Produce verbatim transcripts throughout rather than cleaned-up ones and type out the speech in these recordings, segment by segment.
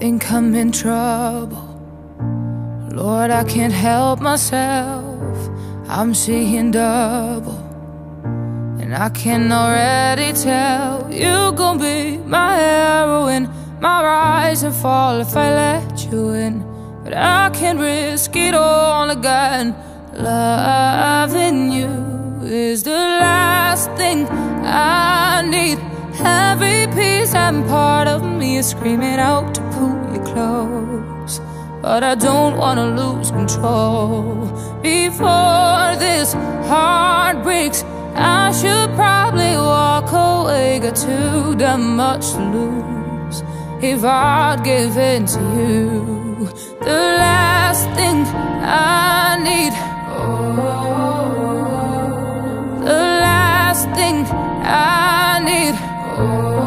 think I'm in trouble. Lord, I can't help myself. I'm seeing double, and I can already tell you gon' be my heroine, my rise and fall if I let you in. But I can't risk it all again. Loving you is the last thing I need. Every piece and part of me is screaming out to pull you close, but I don't wanna lose control. Before this heart breaks, I should probably walk away. Got too damn much to lose if I'd give in to you. The last thing I need, oh, the last thing I need, oh.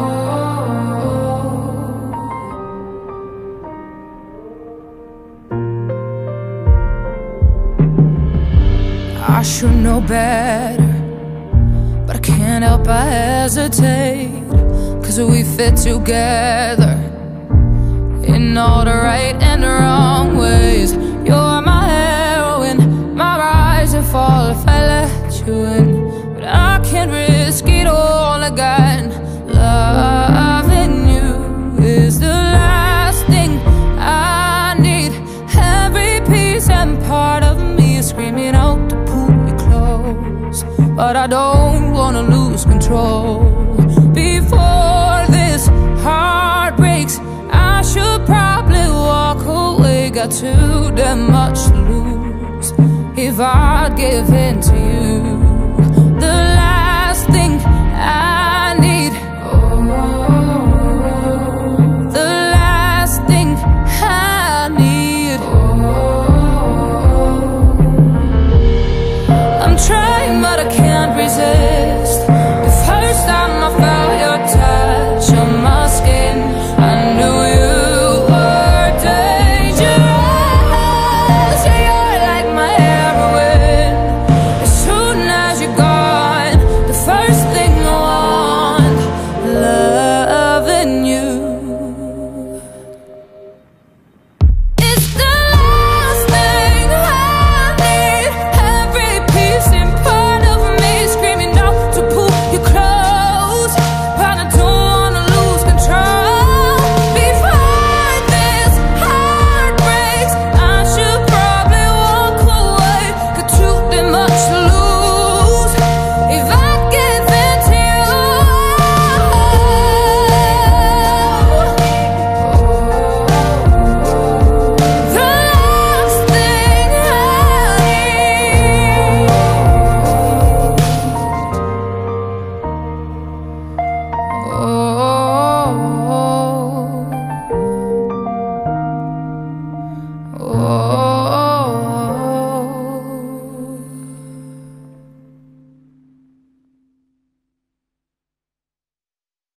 I should know better, but I can't help but hesitate, 'cause we fit together in all the right and the wrong ways. You're my heroine, my rise and fall if I let you in. But I can't risk it all again. Loving you is the last thing I need. Every piece and part of me is screaming out to pull you close, but I don't wanna lose control. Before this heart breaks, I should probably walk away. Got too damn much to lose if I'd give in to you.